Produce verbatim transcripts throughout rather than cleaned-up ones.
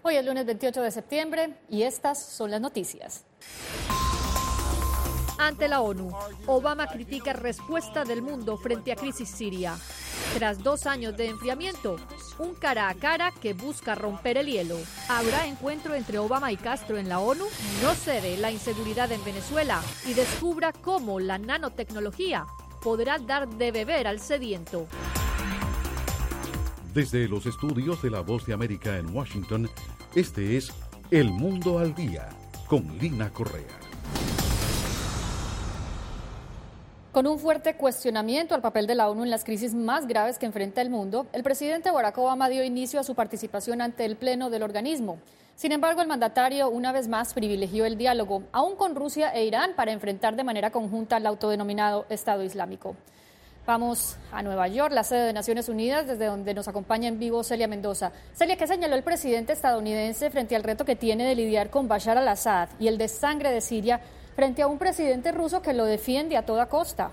Hoy es lunes veintiocho de septiembre y estas son las noticias. Ante la ONU, Obama critica respuesta del mundo frente a crisis siria. Tras dos años de enfriamiento, un cara a cara que busca romper el hielo. ¿Habrá encuentro entre Obama y Castro en la ONU? No cede la inseguridad en Venezuela y descubra cómo la nanotecnología podrá dar de beber al sediento. Desde los estudios de La Voz de América en Washington, este es El Mundo al Día, con Lina Correa. Con un fuerte cuestionamiento al papel de la ONU en las crisis más graves que enfrenta el mundo, el presidente Barack Obama dio inicio a su participación ante el Pleno del organismo. Sin embargo, el mandatario una vez más privilegió el diálogo, aún con Rusia e Irán, para enfrentar de manera conjunta al autodenominado Estado Islámico. Vamos a Nueva York, la sede de Naciones Unidas, desde donde nos acompaña en vivo Celia Mendoza. Celia, ¿qué señaló el presidente estadounidense frente al reto que tiene de lidiar con Bashar al-Assad y el desangre de Siria frente a un presidente ruso que lo defiende a toda costa?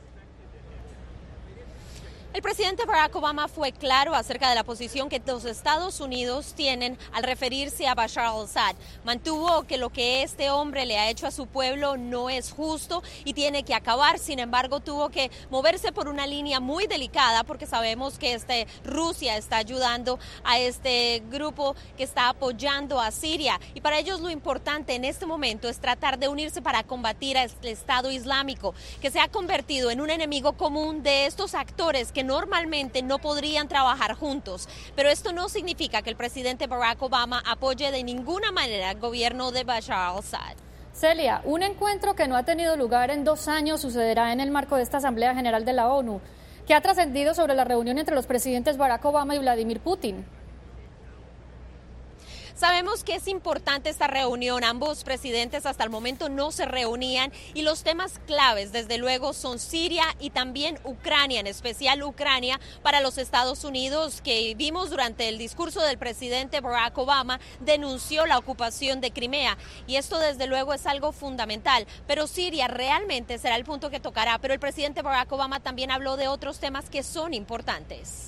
El presidente Barack Obama fue claro acerca de la posición que los Estados Unidos tienen al referirse a Bashar al-Assad. Mantuvo que lo que este hombre le ha hecho a su pueblo no es justo y tiene que acabar. Sin embargo, tuvo que moverse por una línea muy delicada porque sabemos que este, Rusia está ayudando a este grupo que está apoyando a Siria. Y para ellos lo importante en este momento es tratar de unirse para combatir al Estado Islámico, que se ha convertido en un enemigo común de estos actores que normalmente no podrían trabajar juntos, pero esto no significa que el presidente Barack Obama apoye de ninguna manera el gobierno de Bashar al-Assad. Celia, un encuentro que no ha tenido lugar en dos años sucederá en el marco de esta Asamblea General de la ONU, que ha trascendido sobre la reunión entre los presidentes Barack Obama y Vladimir Putin. Sabemos que es importante esta reunión, ambos presidentes hasta el momento no se reunían y los temas claves desde luego son Siria y también Ucrania, en especial Ucrania para los Estados Unidos, que vimos durante el discurso del presidente Barack Obama, denunció la ocupación de Crimea y esto desde luego es algo fundamental, pero Siria realmente será el punto que tocará, pero el presidente Barack Obama también habló de otros temas que son importantes.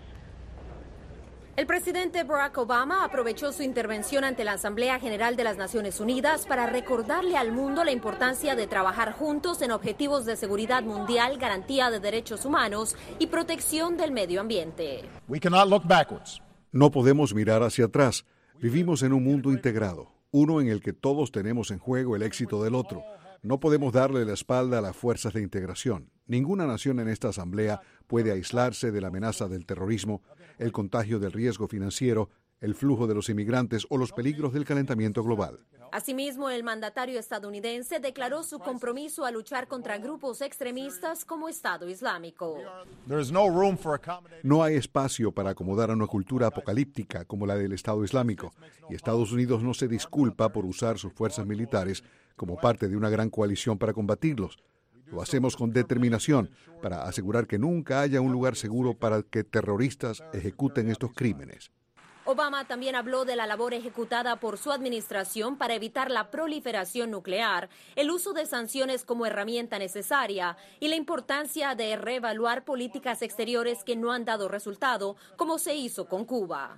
El presidente Barack Obama aprovechó su intervención ante la Asamblea General de las Naciones Unidas para recordarle al mundo la importancia de trabajar juntos en objetivos de seguridad mundial, garantía de derechos humanos y protección del medio ambiente. We cannot look backwards. No podemos mirar hacia atrás. Vivimos en un mundo integrado, uno en el que todos tenemos en juego el éxito del otro. No podemos darle la espalda a las fuerzas de integración. Ninguna nación en esta asamblea puede aislarse de la amenaza del terrorismo, el contagio del riesgo financiero, el flujo de los inmigrantes o los peligros del calentamiento global. Asimismo, el mandatario estadounidense declaró su compromiso a luchar contra grupos extremistas como Estado Islámico. No hay espacio para acomodar a una cultura apocalíptica como la del Estado Islámico, y Estados Unidos no se disculpa por usar sus fuerzas militares como parte de una gran coalición para combatirlos. Lo hacemos con determinación para asegurar que nunca haya un lugar seguro para que terroristas ejecuten estos crímenes. Obama también habló de la labor ejecutada por su administración para evitar la proliferación nuclear, el uso de sanciones como herramienta necesaria y la importancia de reevaluar políticas exteriores que no han dado resultado, como se hizo con Cuba.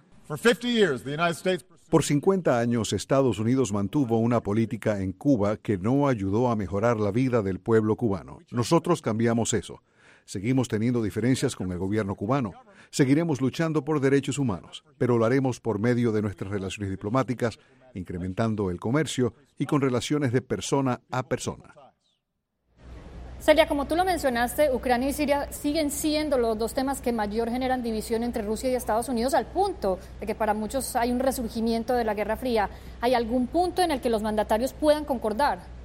Por cincuenta años, Estados Unidos mantuvo una política en Cuba que no ayudó a mejorar la vida del pueblo cubano. Nosotros cambiamos eso. Seguimos teniendo diferencias con el gobierno cubano. Seguiremos luchando por derechos humanos, pero lo haremos por medio de nuestras relaciones diplomáticas, incrementando el comercio y con relaciones de persona a persona. Celia, como tú lo mencionaste, Ucrania y Siria siguen siendo los dos temas que mayor generan división entre Rusia y Estados Unidos, al punto de que para muchos hay un resurgimiento de la Guerra Fría. ¿Hay algún punto en el que los mandatarios puedan concordar?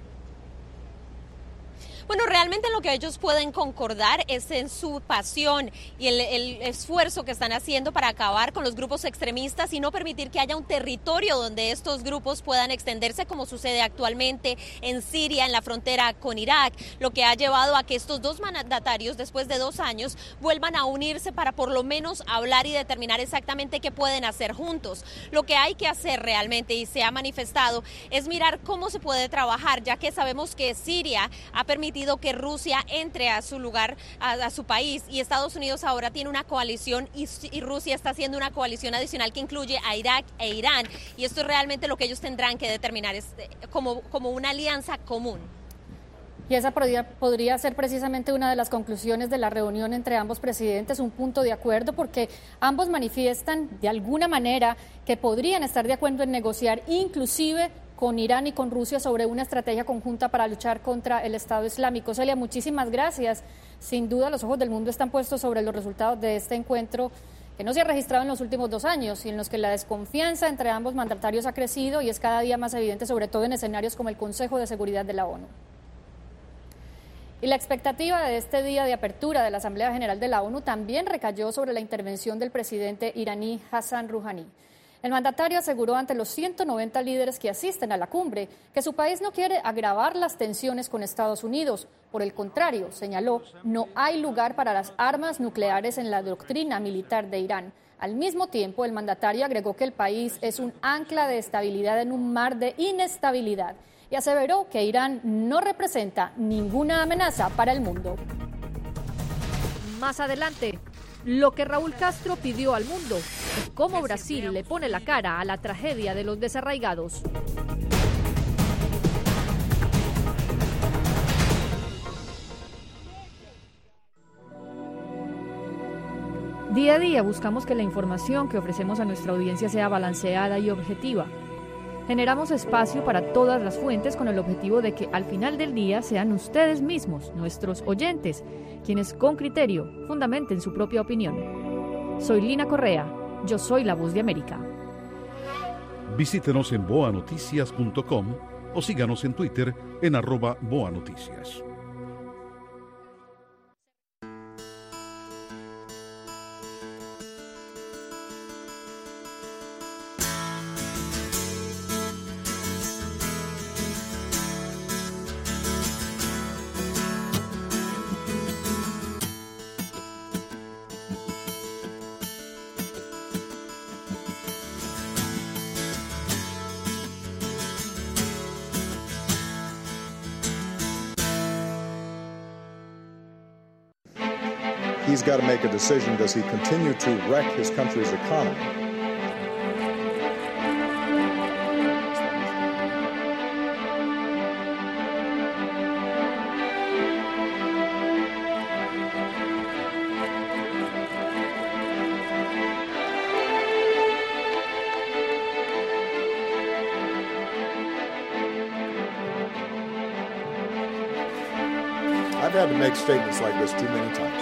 Bueno, realmente lo que ellos pueden concordar es en su pasión y el, el esfuerzo que están haciendo para acabar con los grupos extremistas y no permitir que haya un territorio donde estos grupos puedan extenderse, como sucede actualmente en Siria, en la frontera con Irak, lo que ha llevado a que estos dos mandatarios, después de dos años, vuelvan a unirse para por lo menos hablar y determinar exactamente qué pueden hacer juntos. Lo que hay que hacer realmente, y se ha manifestado, es mirar cómo se puede trabajar, ya que sabemos que Siria ha permitido permitido que Rusia entre a su lugar, a, a su país, y Estados Unidos ahora tiene una coalición y, y Rusia está haciendo una coalición adicional que incluye a Irak e Irán, y esto es realmente lo que ellos tendrán que determinar, es como, como una alianza común. Y esa podría, podría ser precisamente una de las conclusiones de la reunión entre ambos presidentes, un punto de acuerdo, porque ambos manifiestan de alguna manera que podrían estar de acuerdo en negociar inclusive con Irán y con Rusia sobre una estrategia conjunta para luchar contra el Estado Islámico. Celia, muchísimas gracias. Sin duda los ojos del mundo están puestos sobre los resultados de este encuentro que no se ha registrado en los últimos dos años y en los que la desconfianza entre ambos mandatarios ha crecido y es cada día más evidente, sobre todo en escenarios como el Consejo de Seguridad de la ONU. Y la expectativa de este día de apertura de la Asamblea General de la ONU también recayó sobre la intervención del presidente iraní Hassan Rouhani. El mandatario aseguró ante los ciento noventa líderes que asisten a la cumbre que su país no quiere agravar las tensiones con Estados Unidos. Por el contrario, señaló, no hay lugar para las armas nucleares en la doctrina militar de Irán. Al mismo tiempo, el mandatario agregó que el país es un ancla de estabilidad en un mar de inestabilidad y aseveró que Irán no representa ninguna amenaza para el mundo. Más adelante, lo que Raúl Castro pidió al mundo y cómo Brasil le pone la cara a la tragedia de los desarraigados. Día a día buscamos que la información que ofrecemos a nuestra audiencia sea balanceada y objetiva. Generamos espacio para todas las fuentes con el objetivo de que al final del día sean ustedes mismos, nuestros oyentes, quienes con criterio fundamenten su propia opinión. Soy Lina Correa, yo soy la Voz de América. Visítenos en boa noticias punto com o síganos en Twitter en arroba boanoticias. He's got to make a decision. Does he continue to wreck his country's economy? I've had to make statements like this too many times.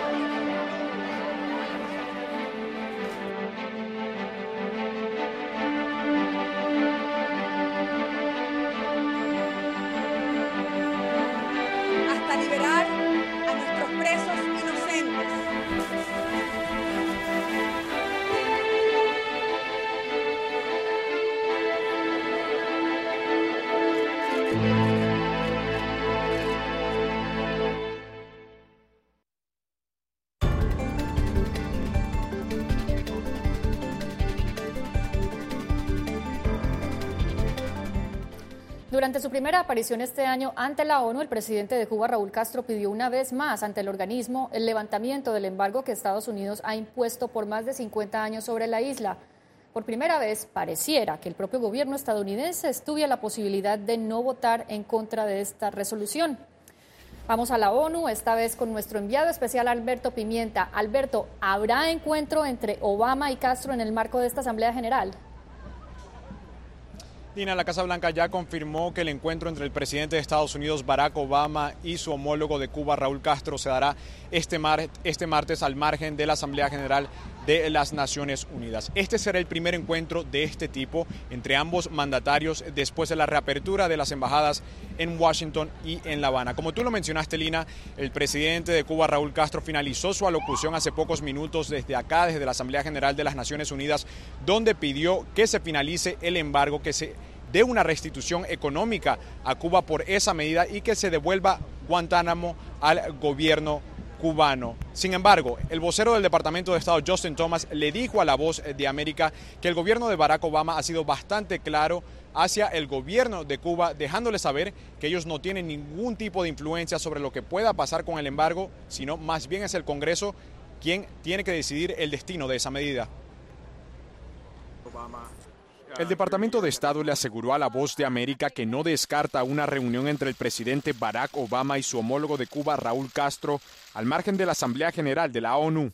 Durante su primera aparición este año ante la ONU, el presidente de Cuba, Raúl Castro, pidió una vez más ante el organismo el levantamiento del embargo que Estados Unidos ha impuesto por más de cincuenta años sobre la isla. Por primera vez, pareciera que el propio gobierno estadounidense estudia la posibilidad de no votar en contra de esta resolución. Vamos a la ONU, esta vez con nuestro enviado especial Alberto Pimienta. Alberto, ¿habrá encuentro entre Obama y Castro en el marco de esta Asamblea General? Dina, la Casa Blanca ya confirmó que el encuentro entre el presidente de Estados Unidos, Barack Obama, y su homólogo de Cuba, Raúl Castro, se dará este, mar, este martes al margen de la Asamblea General de las Naciones Unidas. Este será el primer encuentro de este tipo entre ambos mandatarios después de la reapertura de las embajadas en Washington y en La Habana. Como tú lo mencionaste, Lina, el presidente de Cuba, Raúl Castro, finalizó su alocución hace pocos minutos desde acá, desde la Asamblea General de las Naciones Unidas, donde pidió que se finalice el embargo, que se dé una restitución económica a Cuba por esa medida y que se devuelva Guantánamo al gobierno cubano. Sin embargo, el vocero del Departamento de Estado, Justin Thomas, le dijo a La Voz de América que el gobierno de Barack Obama ha sido bastante claro hacia el gobierno de Cuba, dejándole saber que ellos no tienen ningún tipo de influencia sobre lo que pueda pasar con el embargo, sino más bien es el Congreso quien tiene que decidir el destino de esa medida. El Departamento de Estado le aseguró a La Voz de América que no descarta una reunión entre el presidente Barack Obama y su homólogo de Cuba, Raúl Castro, al margen de la Asamblea General de la ONU.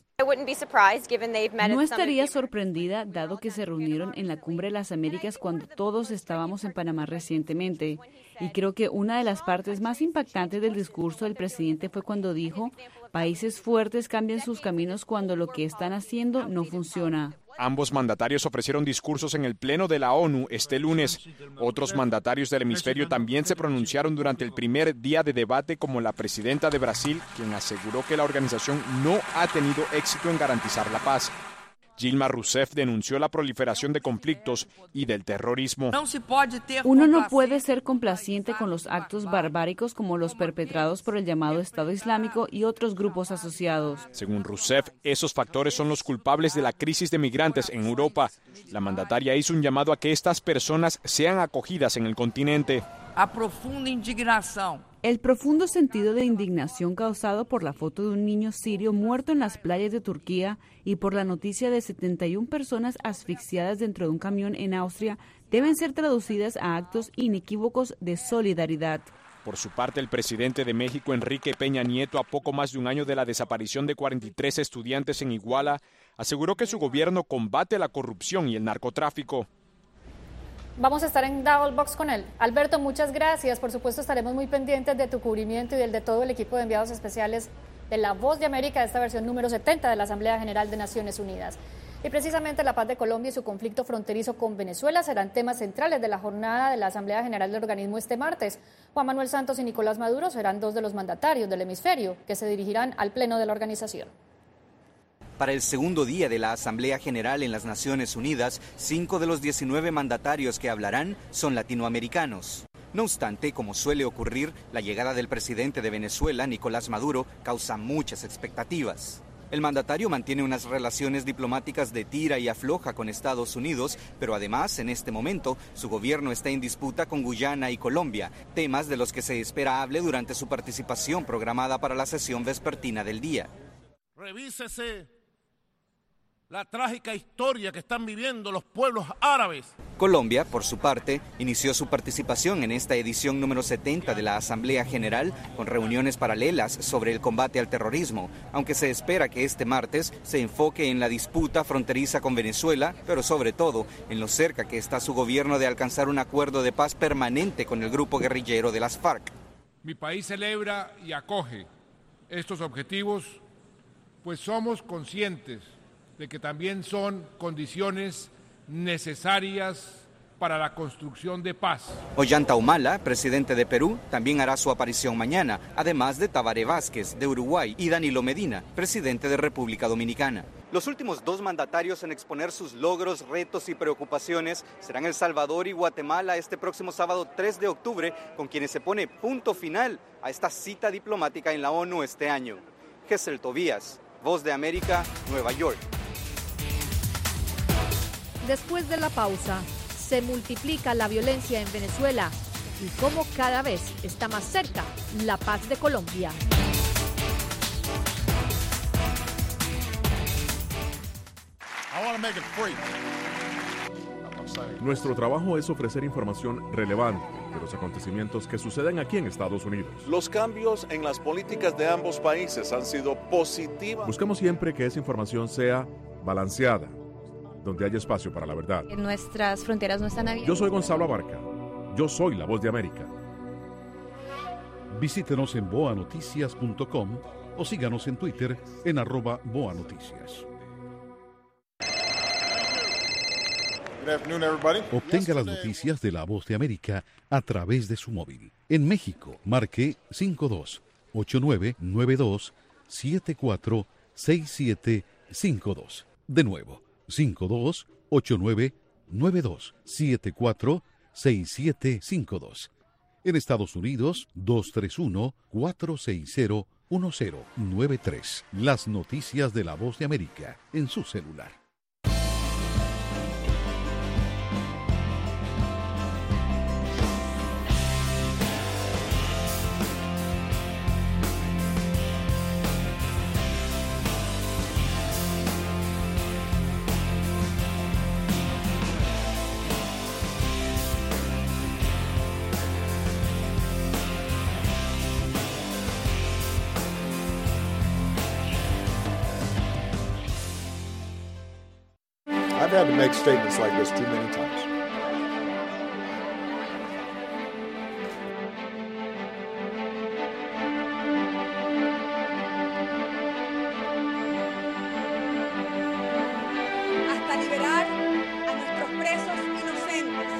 No estaría sorprendida, dado que se reunieron en la Cumbre de las Américas cuando todos estábamos en Panamá recientemente. Y creo que una de las partes más impactantes del discurso del presidente fue cuando dijo: países fuertes cambian sus caminos cuando lo que están haciendo no funciona. Ambos mandatarios ofrecieron discursos en el Pleno de la ONU este lunes. Otros mandatarios del hemisferio también se pronunciaron durante el primer día de debate, como la presidenta de Brasil, quien aseguró que la organización no ha tenido éxito en garantizar la paz. Dilma Rousseff denunció la proliferación de conflictos y del terrorismo. Uno no puede ser complaciente con los actos barbáricos como los perpetrados por el llamado Estado Islámico y otros grupos asociados. Según Rousseff, esos factores son los culpables de la crisis de migrantes en Europa. La mandataria hizo un llamado a que estas personas sean acogidas en el continente. A profunda indignación. El profundo sentido de indignación causado por la foto de un niño sirio muerto en las playas de Turquía y por la noticia de setenta y una personas asfixiadas dentro de un camión en Austria deben ser traducidas a actos inequívocos de solidaridad. Por su parte, el presidente de México, Enrique Peña Nieto, a poco más de un año de la desaparición de cuarenta y tres estudiantes en Iguala, aseguró que su gobierno combate la corrupción y el narcotráfico. Vamos a estar en Double Box con él. Alberto, muchas gracias. Por supuesto, estaremos muy pendientes de tu cubrimiento y del de todo el equipo de enviados especiales de La Voz de América, de esta versión número setenta de la Asamblea General de Naciones Unidas. Y precisamente la paz de Colombia y su conflicto fronterizo con Venezuela serán temas centrales de la jornada de la Asamblea General del organismo este martes. Juan Manuel Santos y Nicolás Maduro serán dos de los mandatarios del hemisferio que se dirigirán al pleno de la organización. Para el segundo día de la Asamblea General en las Naciones Unidas, cinco de los diecinueve mandatarios que hablarán son latinoamericanos. No obstante, como suele ocurrir, la llegada del presidente de Venezuela, Nicolás Maduro, causa muchas expectativas. El mandatario mantiene unas relaciones diplomáticas de tira y afloja con Estados Unidos, pero además, en este momento, su gobierno está en disputa con Guyana y Colombia, temas de los que se espera hable durante su participación programada para la sesión vespertina del día. Revísese la trágica historia que están viviendo los pueblos árabes. Colombia, por su parte, inició su participación en esta edición número setenta de la Asamblea General con reuniones paralelas sobre el combate al terrorismo, aunque se espera que este martes se enfoque en la disputa fronteriza con Venezuela, pero sobre todo en lo cerca que está su gobierno de alcanzar un acuerdo de paz permanente con el grupo guerrillero de las FARC. Mi país celebra y acoge estos objetivos, pues somos conscientes de que también son condiciones necesarias para la construcción de paz. Ollanta Humala, presidente de Perú, también hará su aparición mañana, además de Tabaré Vázquez, de Uruguay, y Danilo Medina, presidente de República Dominicana. Los últimos dos mandatarios en exponer sus logros, retos y preocupaciones serán El Salvador y Guatemala este próximo sábado tres de octubre, con quienes se pone punto final a esta cita diplomática en la ONU este año. Gesell Tobías, Voz de América, Nueva York. Después de la pausa, se multiplica la violencia en Venezuela y cómo cada vez está más cerca la paz de Colombia. Nuestro trabajo es ofrecer información relevante de los acontecimientos que suceden aquí en Estados Unidos. Los cambios en las políticas de ambos países han sido positivos. Buscamos siempre que esa información sea balanceada, donde haya espacio para la verdad. Nuestras fronteras no están abiertas. Yo soy Gonzalo Abarca. Yo soy La Voz de América. Visítenos en boa noticias punto com o síganos en Twitter en arroba boa noticias. Obtenga las noticias de La Voz de América a través de su móvil. En México, marque cinco dos ocho nueve nueve dos siete cuatro seis siete cinco dos. De nuevo, cinco dos ocho nueve nueve dos siete cuatro seis siete cinco dos. En Estados Unidos, dos tres uno cuatro seis cero uno cero nueve tres. Las noticias de La Voz de América en su celular. I've had to make statements like this too many times. Hasta liberar a nuestros presos inocentes.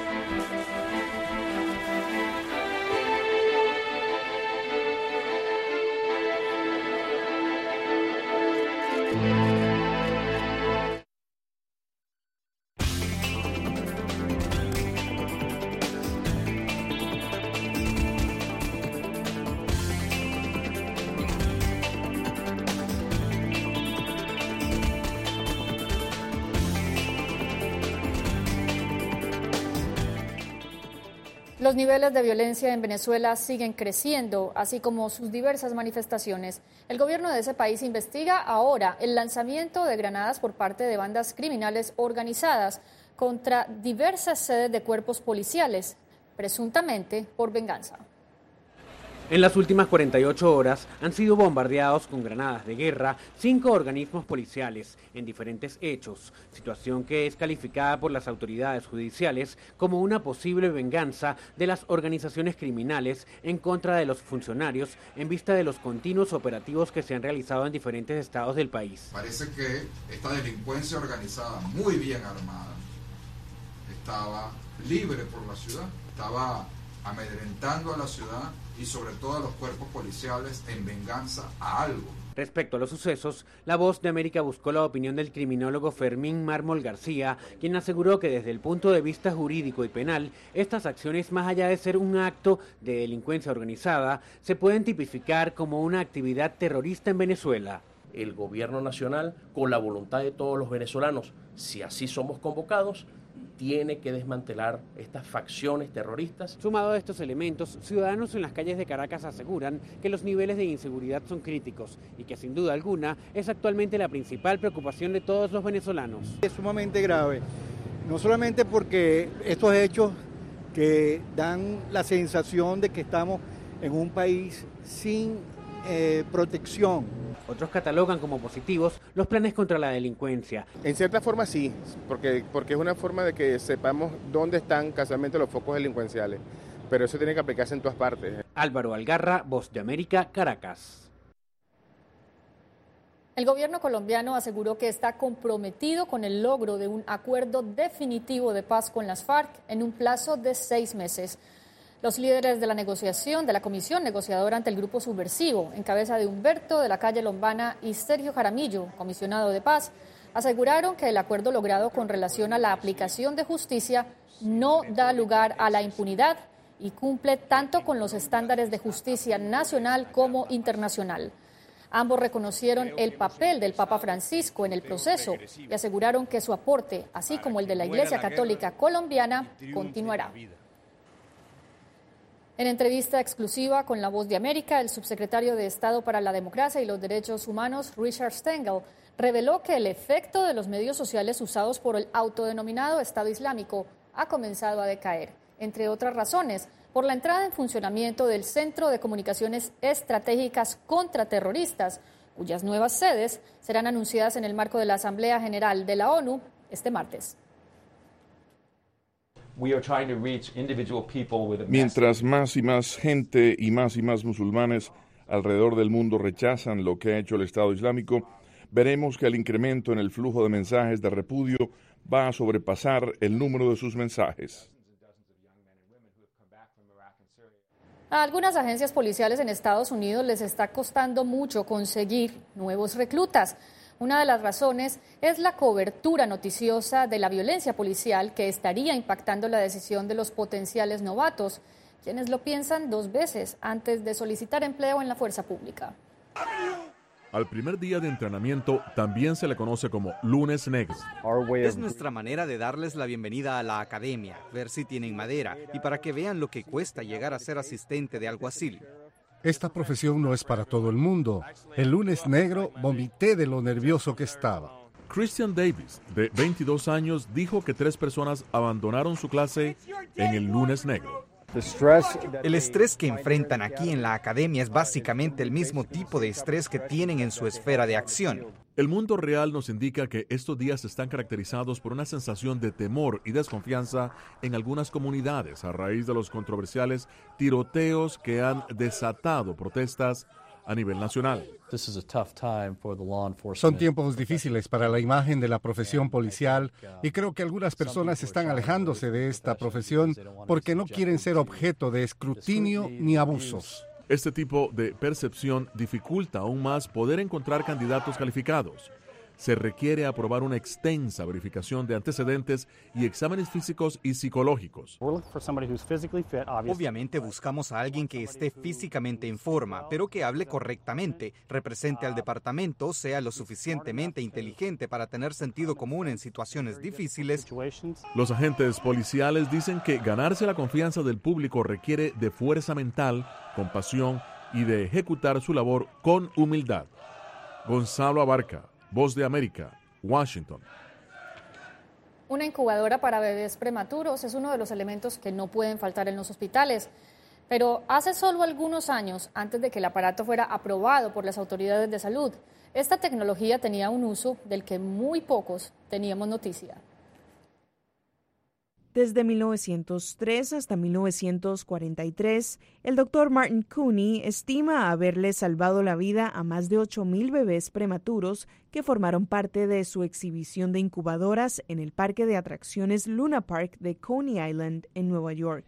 Los niveles de violencia en Venezuela siguen creciendo, así como sus diversas manifestaciones. El gobierno de ese país investiga ahora el lanzamiento de granadas por parte de bandas criminales organizadas contra diversas sedes de cuerpos policiales, presuntamente por venganza. En las últimas cuarenta y ocho horas han sido bombardeados con granadas de guerra cinco organismos policiales en diferentes hechos, situación que es calificada por las autoridades judiciales como una posible venganza de las organizaciones criminales en contra de los funcionarios en vista de los continuos operativos que se han realizado en diferentes estados del país. Parece que esta delincuencia organizada, muy bien armada, estaba libre por la ciudad, estaba amedrentando a la ciudad y sobre todo a los cuerpos policiales en venganza a algo. Respecto a los sucesos, La Voz de América buscó la opinión del criminólogo Fermín Mármol García, quien aseguró que desde el punto de vista jurídico y penal, estas acciones, más allá de ser un acto de delincuencia organizada, se pueden tipificar como una actividad terrorista en Venezuela. El gobierno nacional, con la voluntad de todos los venezolanos, si así somos convocados, tiene que desmantelar estas facciones terroristas. Sumado a estos elementos, ciudadanos en las calles de Caracas aseguran que los niveles de inseguridad son críticos y que sin duda alguna es actualmente la principal preocupación de todos los venezolanos. Es sumamente grave, no solamente porque estos hechos que dan la sensación de que estamos en un país sin eh, protección. Otros catalogan como positivos los planes contra la delincuencia. En cierta forma sí, porque, porque es una forma de que sepamos dónde están casualmente los focos delincuenciales, pero eso tiene que aplicarse en todas partes. Álvaro Algarra, Voz de América, Caracas. El gobierno colombiano aseguró que está comprometido con el logro de un acuerdo definitivo de paz con las FARC en un plazo de seis meses. Los líderes de la negociación de la comisión negociadora ante el grupo subversivo, en cabeza de Humberto de la Calle Lombana y Sergio Jaramillo, comisionado de paz, aseguraron que el acuerdo logrado con relación a la aplicación de justicia no da lugar a la impunidad y cumple tanto con los estándares de justicia nacional como internacional. Ambos reconocieron el papel del Papa Francisco en el proceso y aseguraron que su aporte, así como el de la Iglesia Católica colombiana, continuará. En entrevista exclusiva con La Voz de América, el subsecretario de Estado para la Democracia y los Derechos Humanos, Richard Stengel, reveló que el efecto de los medios sociales usados por el autodenominado Estado Islámico ha comenzado a decaer, entre otras razones, por la entrada en funcionamiento del Centro de Comunicaciones Estratégicas Contraterroristas, cuyas nuevas sedes serán anunciadas en el marco de la Asamblea General de la ONU este martes. Mientras más y más gente y más y más musulmanes alrededor del mundo rechazan lo que ha hecho el Estado Islámico, veremos que el incremento en el flujo de mensajes de repudio va a sobrepasar el número de sus mensajes. A algunas agencias policiales en Estados Unidos les está costando mucho conseguir nuevos reclutas. Una de las razones es la cobertura noticiosa de la violencia policial que estaría impactando la decisión de los potenciales novatos, quienes lo piensan dos veces antes de solicitar empleo en la fuerza pública. Al primer día de entrenamiento también se le conoce como lunes negro. Es nuestra manera de darles la bienvenida a la academia, ver si tienen madera y para que vean lo que cuesta llegar a ser asistente de alguacil. Esta profesión no es para todo el mundo. El lunes negro vomité de lo nervioso que estaba. Christian Davis, de veintidós años, dijo que tres personas abandonaron su clase en el lunes negro. El estrés que enfrentan aquí en la academia es básicamente el mismo tipo de estrés que tienen en su esfera de acción. El mundo real nos indica que estos días están caracterizados por una sensación de temor y desconfianza en algunas comunidades a raíz de los controversiales tiroteos que han desatado protestas a nivel nacional. Son tiempos difíciles para la imagen de la profesión policial y creo que algunas personas están alejándose de esta profesión porque no quieren ser objeto de escrutinio ni abusos. Este tipo de percepción dificulta aún más poder encontrar candidatos calificados. Se requiere aprobar una extensa verificación de antecedentes y exámenes físicos y psicológicos. Obviamente buscamos a alguien que esté físicamente en forma, pero que hable correctamente, represente al departamento, sea lo suficientemente inteligente para tener sentido común en situaciones difíciles. Los agentes policiales dicen que ganarse la confianza del público requiere de fuerza mental, compasión y de ejecutar su labor con humildad. Gonzalo Abarca, Voz de América, Washington. Una incubadora para bebés prematuros es uno de los elementos que no pueden faltar en los hospitales. Pero hace solo algunos años, antes de que el aparato fuera aprobado por las autoridades de salud, esta tecnología tenía un uso del que muy pocos teníamos noticia. Desde mil novecientos tres hasta mil novecientos cuarenta y tres, el doctor Martin Cooney estima haberle salvado la vida a más de ocho mil bebés prematuros que formaron parte de su exhibición de incubadoras en el parque de atracciones Luna Park de Coney Island en Nueva York.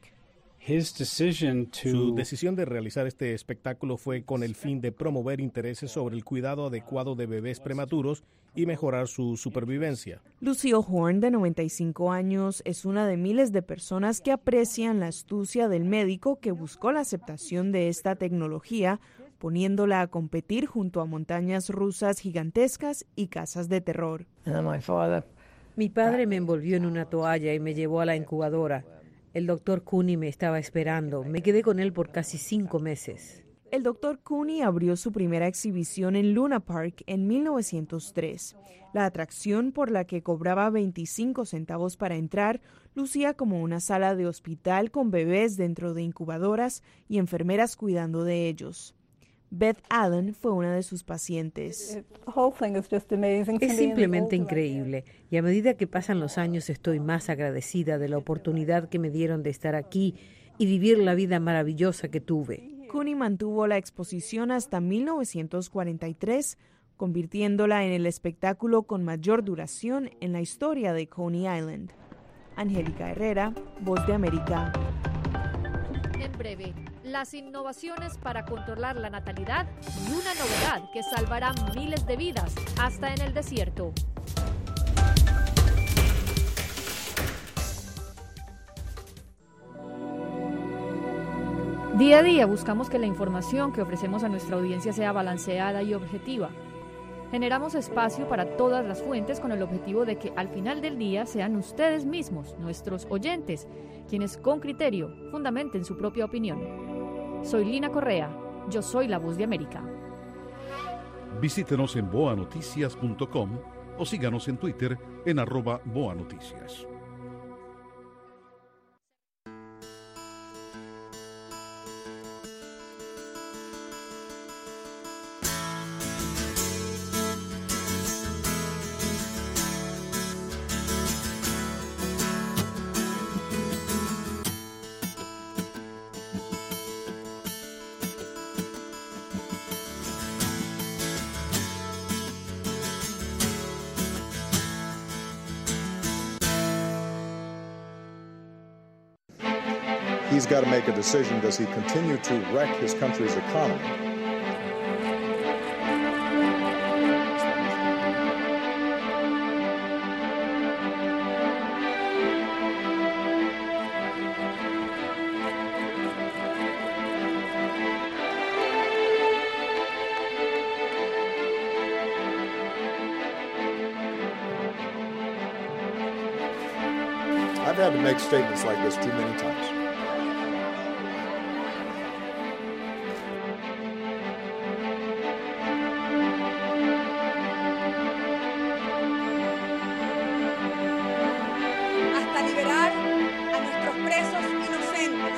Su decisión de realizar este espectáculo fue con el fin de promover intereses sobre el cuidado adecuado de bebés prematuros y mejorar su supervivencia. Lucille Horn, de noventa y cinco años, es una de miles de personas que aprecian la astucia del médico que buscó la aceptación de esta tecnología, poniéndola a competir junto a montañas rusas gigantescas y casas de terror. Mi padre me envolvió en una toalla y me llevó a la incubadora. El doctor Cooney me estaba esperando. Me quedé con él por casi cinco meses. El doctor Cooney abrió su primera exhibición en Luna Park en mil novecientos tres. La atracción, por la que cobraba veinticinco centavos para entrar, lucía como una sala de hospital con bebés dentro de incubadoras y enfermeras cuidando de ellos. Beth Allen fue una de sus pacientes. Es simplemente increíble y a medida que pasan los años estoy más agradecida de la oportunidad que me dieron de estar aquí y vivir la vida maravillosa que tuve. Cooney mantuvo la exposición hasta mil novecientos cuarenta y tres, convirtiéndola en el espectáculo con mayor duración en la historia de Coney Island. Angélica Herrera, Voz de América. En breve, las innovaciones para controlar la natalidad y una novedad que salvará miles de vidas hasta en el desierto. Día a día buscamos que la información que ofrecemos a nuestra audiencia sea balanceada y objetiva. Generamos espacio para todas las fuentes con el objetivo de que al final del día sean ustedes mismos, nuestros oyentes, quienes con criterio fundamenten su propia opinión. Soy Lina Correa, yo soy la Voz de América. Visítenos en boa noticias punto com o síganos en Twitter en arroba boanoticias. He's got to make a decision. Does he continue to wreck his country's economy? I've had to make statements like this too many times. Hasta liberar a nuestros presos inocentes.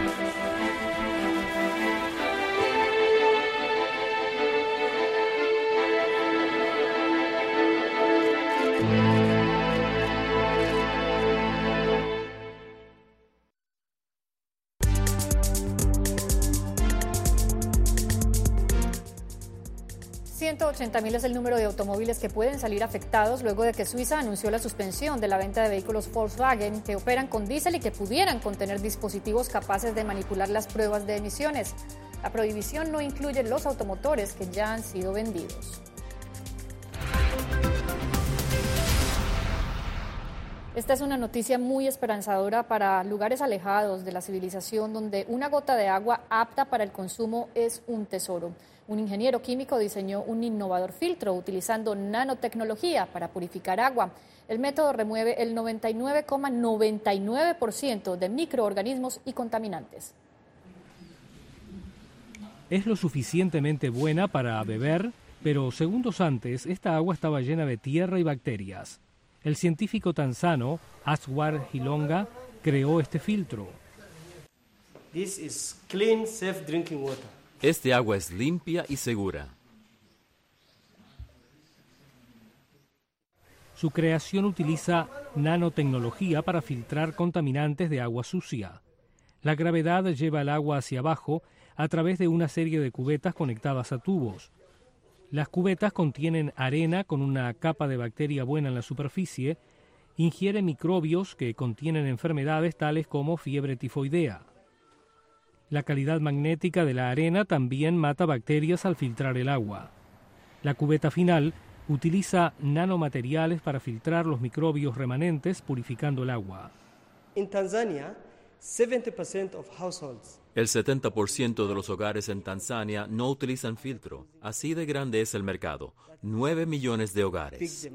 ciento ochenta mil es el número de automóviles que pueden salir afectados luego de que Suiza anunció la suspensión de la venta de vehículos Volkswagen que operan con diésel y que pudieran contener dispositivos capaces de manipular las pruebas de emisiones. La prohibición no incluye los automotores que ya han sido vendidos. Esta es una noticia muy esperanzadora para lugares alejados de la civilización donde una gota de agua apta para el consumo es un tesoro. Un ingeniero químico diseñó un innovador filtro utilizando nanotecnología para purificar agua. El método remueve el noventa y nueve coma noventa y nueve por ciento de microorganismos y contaminantes. Es lo suficientemente buena para beber, pero segundos antes esta agua estaba llena de tierra y bacterias. El científico tanzano Aswar Hilonga creó este filtro. This is clean, safe drinking water. Este agua es limpia y segura. Su creación utiliza nanotecnología para filtrar contaminantes de agua sucia. La gravedad lleva el agua hacia abajo a través de una serie de cubetas conectadas a tubos. Las cubetas contienen arena con una capa de bacteria buena en la superficie, ingiere microbios que contienen enfermedades tales como fiebre tifoidea. La calidad magnética de la arena también mata bacterias al filtrar el agua. La cubeta final utiliza nanomateriales para filtrar los microbios remanentes, purificando el agua. In Tanzania, seventy percent of households El setenta por ciento de los hogares en Tanzania no utilizan filtro. Así de grande es el mercado. nueve millones de hogares.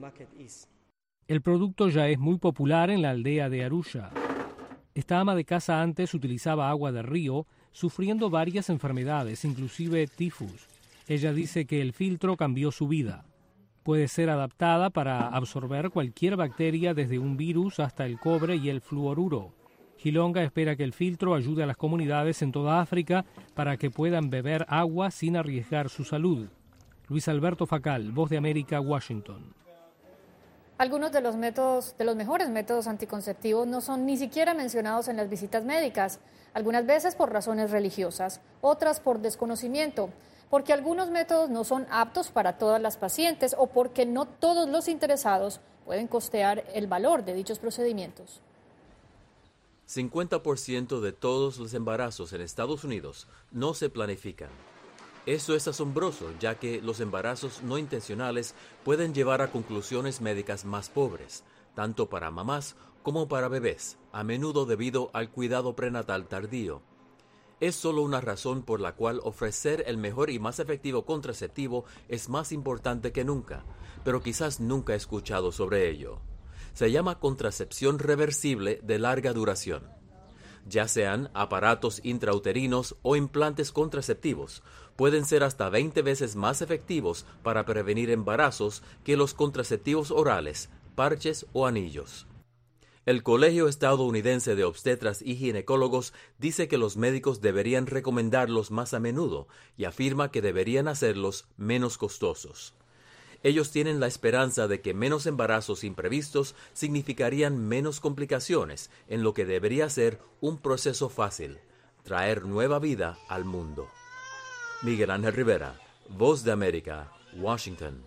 El producto ya es muy popular en la aldea de Arusha. Esta ama de casa antes utilizaba agua de río, sufriendo varias enfermedades, inclusive tifus. Ella dice que el filtro cambió su vida. Puede ser adaptada para absorber cualquier bacteria, desde un virus hasta el cobre y el fluoruro. Hilonga espera que el filtro ayude a las comunidades en toda África para que puedan beber agua sin arriesgar su salud. Luis Alberto Facal, Voz de América, Washington. Algunos de los métodos, de los mejores métodos anticonceptivos no son ni siquiera mencionados en las visitas médicas, algunas veces por razones religiosas, otras por desconocimiento, porque algunos métodos no son aptos para todas las pacientes o porque no todos los interesados pueden costear el valor de dichos procedimientos. cincuenta por ciento de todos los embarazos en Estados Unidos no se planifican. Eso es asombroso, ya que los embarazos no intencionales pueden llevar a conclusiones médicas más pobres, tanto para mamás como para bebés, a menudo debido al cuidado prenatal tardío. Es solo una razón por la cual ofrecer el mejor y más efectivo contraceptivo es más importante que nunca, pero quizás nunca he escuchado sobre ello. Se llama contracepción reversible de larga duración. Ya sean aparatos intrauterinos o implantes contraceptivos, pueden ser hasta veinte veces más efectivos para prevenir embarazos que los contraceptivos orales, parches o anillos. El Colegio Estadounidense de Obstetras y Ginecólogos dice que los médicos deberían recomendarlos más a menudo y afirma que deberían hacerlos menos costosos. Ellos tienen la esperanza de que menos embarazos imprevistos significarían menos complicaciones en lo que debería ser un proceso fácil, traer nueva vida al mundo. Miguel Ángel Rivera, Voz de América, Washington.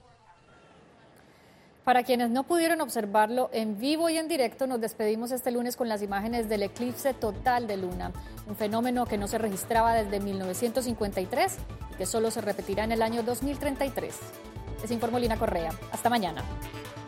Para quienes no pudieron observarlo en vivo y en directo, nos despedimos este lunes con las imágenes del eclipse total de luna, un fenómeno que no se registraba desde mil novecientos cincuenta y tres y que solo se repetirá en el año dos mil treinta y tres. Les informó Lina Correa. Hasta mañana.